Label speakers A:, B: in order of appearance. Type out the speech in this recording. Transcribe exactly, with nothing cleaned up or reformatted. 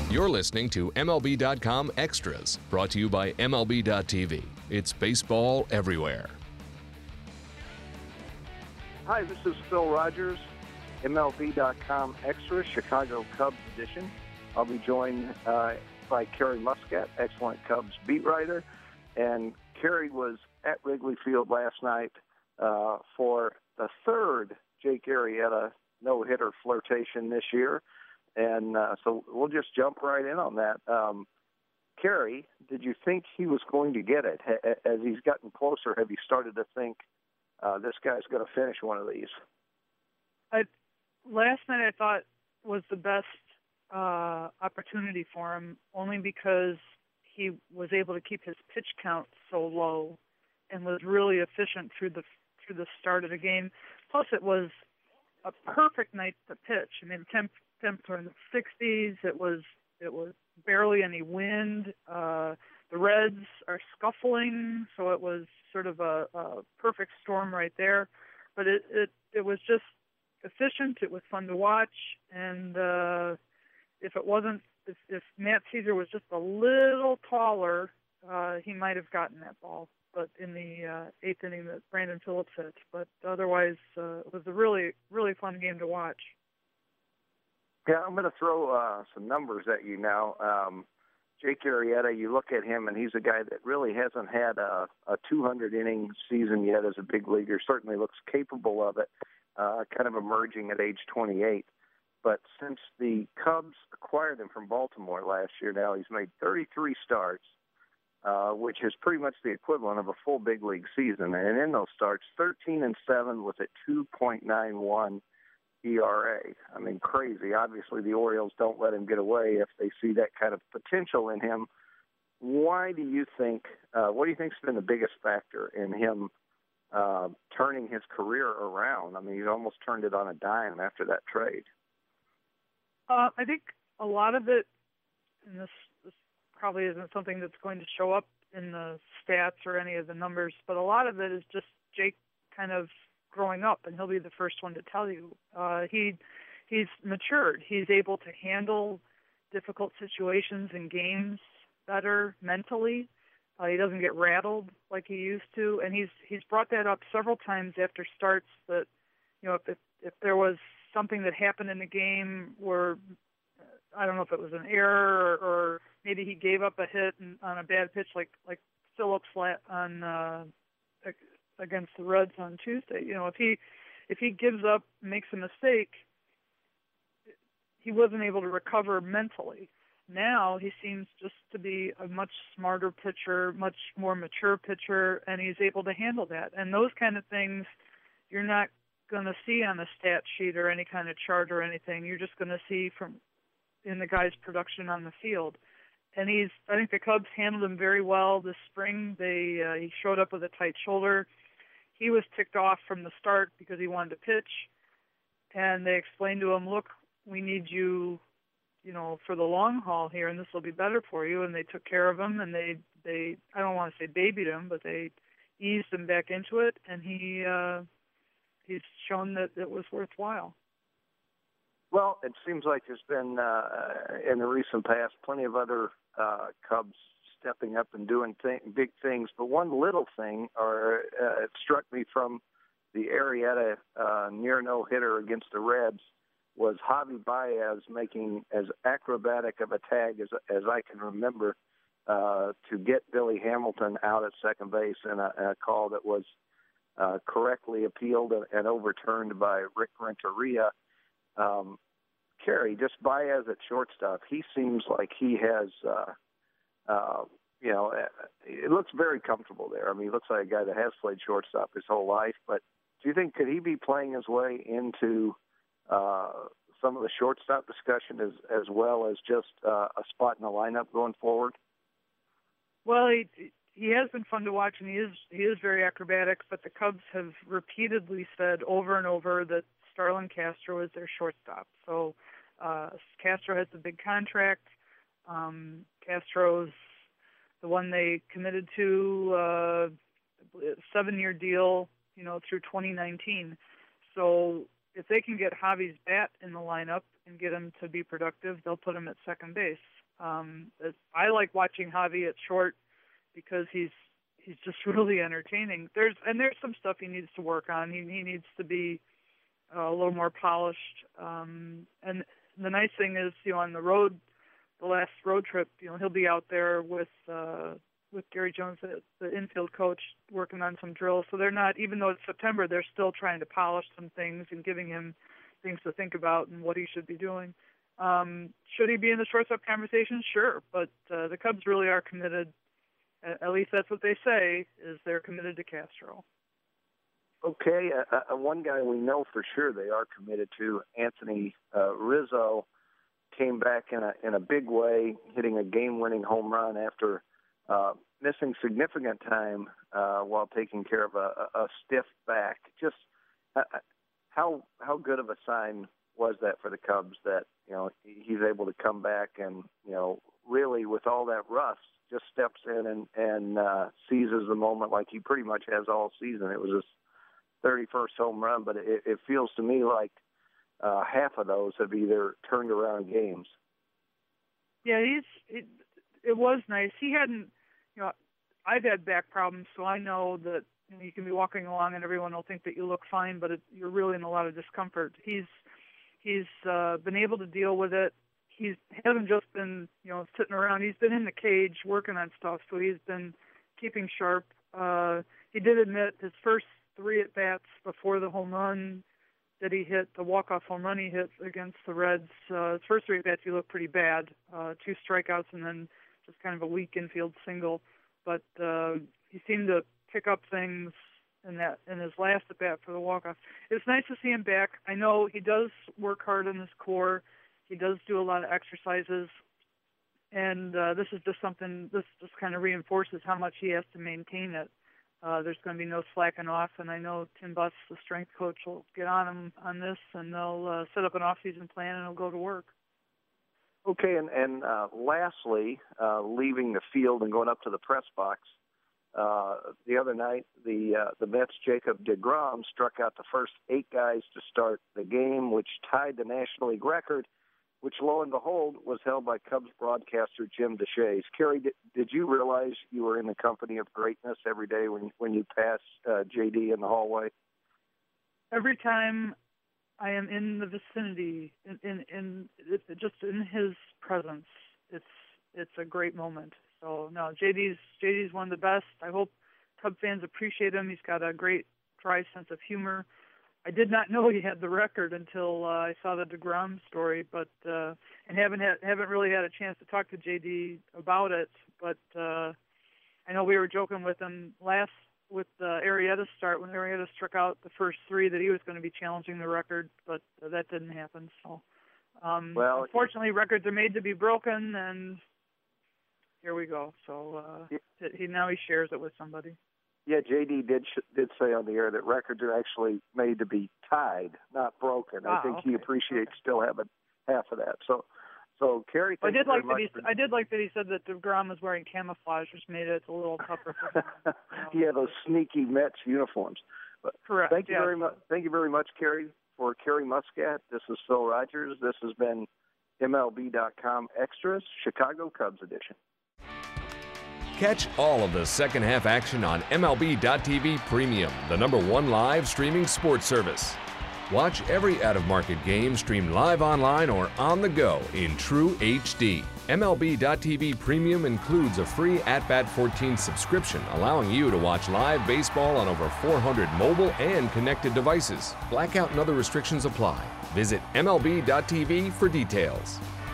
A: You're listening to M L B dot com Extras, brought to you by M L B dot T V. It's baseball everywhere.
B: Hi, this is Phil Rogers, M L B dot com Extras, Chicago Cubs edition. I'll be joined uh, by Kerry Muscat, excellent Cubs beat writer. And Kerry was at Wrigley Field last night uh, for the third Jake Arrieta no-hitter flirtation this year. And uh, so we'll just jump right in on that. Um, Kerry, did you think he was going to get it? As he's gotten closer, have you started to think uh, this guy's going to finish one of these?
C: I, last night I thought was the best uh, opportunity for him, only because he was able to keep his pitch count so low and was really efficient through the through the start of the game. Plus, it was a perfect night to pitch. I mean, temp temps were in the sixties. It was it was barely any wind. Uh, the Reds are scuffling, so it was sort of a, a perfect storm right there. But it, it it was just efficient. It was fun to watch, and uh, if it wasn't, if, if Matt Caesar was just a little taller, uh, he might have gotten that ball. But in the uh, eighth inning that Brandon Phillips hit. But otherwise, uh, it was a really, really fun game to watch.
B: Yeah, I'm going to throw uh, some numbers at you now. Um, Jake Arrieta, you look at him, and he's a guy that really hasn't had a, a two hundred inning season yet as a big leaguer. Certainly looks capable of it, uh, kind of emerging at age twenty-eight. But since the Cubs acquired him from Baltimore last year, now he's made thirty-three starts, uh, which is pretty much the equivalent of a full big league season. And in those starts, thirteen and seven with a two point nine one E R A. I mean, crazy. Obviously, the Orioles don't let him get away if they see that kind of potential in him. Why do you think, uh, what do you think's been the biggest factor in him uh, turning his career around? I mean, he almost turned it on a dime after that trade.
C: Uh, I think a lot of it, and this, this probably isn't something that's going to show up in the stats or any of the numbers, but a lot of it is just Jake kind of growing up, and he'll be the first one to tell you. Uh, he he's matured. He's able to handle difficult situations and games better mentally. Uh, he doesn't get rattled like he used to, and he's he's brought that up several times after starts. That you know, if if, if there was something that happened in the game where I don't know if it was an error or, or maybe he gave up a hit on a bad pitch, like like Phillips on uh, against the Reds on Tuesday. You know, if he if he gives up, makes a mistake, he wasn't able to recover mentally. Now he seems just to be a much smarter pitcher, much more mature pitcher, and he's able to handle that. And those kind of things you're not going to see on a stat sheet or any kind of chart or anything. You're just going to see from in the guy's production on the field. And he's, I think the Cubs handled him very well this spring. They uh, he showed up with a tight shoulder. He was ticked off from the start because he wanted to pitch, and they explained to him, "Look, we need you, you know, for the long haul here, and this will be better for you." And they took care of him, and they they I don't want to say babied him, but they eased him back into it, and he. Uh, He's shown that it was worthwhile.
B: Well, it seems like there's been, uh, in the recent past, plenty of other uh, Cubs stepping up and doing th- big things. But one little thing, or uh, it struck me from the Arrieta uh, near no-hitter against the Reds, was Javi Baez making as acrobatic of a tag as, as I can remember uh, to get Billy Hamilton out at second base in a, in a call that was Uh, correctly appealed and overturned by Rick Renteria. Um, Kerry, just Baez at shortstop, he seems like he has, uh, uh, you know, it looks very comfortable there. I mean, he looks like a guy that has played shortstop his whole life. But do you think, could he be playing his way into uh, some of the shortstop discussion as, as well as just uh, a spot in the lineup going forward?
C: Well, he He has been fun to watch, and he is he is very acrobatic, but the Cubs have repeatedly said over and over that Starlin Castro is their shortstop. So uh, Castro has a big contract. Um, Castro's the one they committed to, uh, a seven-year deal, you know, through twenty nineteen. So if they can get Javi's bat in the lineup and get him to be productive, they'll put him at second base. Um, I like watching Javi at short because he's he's just really entertaining. There's and there's some stuff he needs to work on. He he needs to be uh, a little more polished. Um, and the nice thing is, you know, on the road, the last road trip, you know, he'll be out there with uh, with Gary Jones, the, the infield coach, working on some drills. So they're not, even though it's September, they're still trying to polish some things and giving him things to think about and what he should be doing. Um, should he be in the shortstop conversation? Sure, but uh, the Cubs really are committed. At least that's what they say, is they're committed to Castro.
B: Okay, uh, uh, one guy we know for sure they are committed to, Anthony uh, Rizzo, came back in a in a big way, hitting a game-winning home run after uh, missing significant time uh, while taking care of a, a stiff back. Just uh, how how good of a sign was that for the Cubs that, you know, he's able to come back and, you know, really with all that rust, just steps in and, and uh, seizes the moment like he pretty much has all season. It was his thirty-first home run, but it, it feels to me like uh, half of those have either turned around games.
C: Yeah, he's it, it was nice. He hadn't, you know, I've had back problems, so I know that, you know, you can be walking along and everyone will think that you look fine, but it, you're really in a lot of discomfort. He's he's uh, been able to deal with it. He's hasn't just been, you know, sitting around. He's been in the cage working on stuff, so he's been keeping sharp. Uh, he did admit his first three at-bats before the home run that he hit, the walk-off home run he hit against the Reds, uh, his first three at-bats he looked pretty bad, uh, two strikeouts and then just kind of a weak infield single. But uh, he seemed to pick up things in that in his last at-bat for the walk-off. It's nice to see him back. I know he does work hard on his core. He does do a lot of exercises, and uh, this is just something, this just kind of reinforces how much he has to maintain it. Uh, there's going to be no slacking off, and I know Tim Buss, the strength coach, will get on him on this, and they'll uh, set up an off-season plan, and he'll go to work.
B: Okay, and, and uh, lastly, uh, leaving the field and going up to the press box, uh, the other night, the uh, the Mets' Jacob deGrom struck out the first eight guys to start the game, which tied the National League record, which, lo and behold, was held by Cubs broadcaster Jim Deshaies. Carrie, did, did you realize you were in the company of greatness every day when, when you pass uh, J D in the hallway?
C: Every time I am in the vicinity, in, in, in it, just in his presence, it's it's a great moment. So, no, J D's, J D's one of the best. I hope Cub fans appreciate him. He's got a great, dry sense of humor. I did not know he had the record until uh, I saw the DeGrom story, but uh, and haven't had, haven't really had a chance to talk to J D about it. But uh, I know we were joking with him last with the Arrieta start when Arrieta struck out the first three that he was going to be challenging the record, but uh, that didn't happen. So, um, well, unfortunately, records are made to be broken, and here we go. So uh, yeah. he now he shares it with somebody.
B: Yeah, J D did did say on the air that records are actually made to be tied, not broken.
C: Ah,
B: I think
C: okay.
B: he appreciates okay. still having half of that. So, so Carrie,
C: I did like that he.
B: For...
C: I did like that he said that DeGrom was wearing camouflage, which made it a little tougher for him. You know.
B: Yeah, those sneaky Mets uniforms. But
C: correct.
B: Thank you
C: yeah.
B: very much. Thank you very much, Carrie. For Carrie Muscat, this is Phil Rogers. This has been M L B dot com Extras, Chicago Cubs edition.
A: Catch all of the second half action on M L B dot T V Premium, the number one live streaming sports service. Watch every out-of-market game streamed live online or on the go in true H D. M L B dot T V Premium includes a free At Bat fourteen subscription, allowing you to watch live baseball on over four hundred mobile and connected devices. Blackout and other restrictions apply. Visit M L B dot T V for details.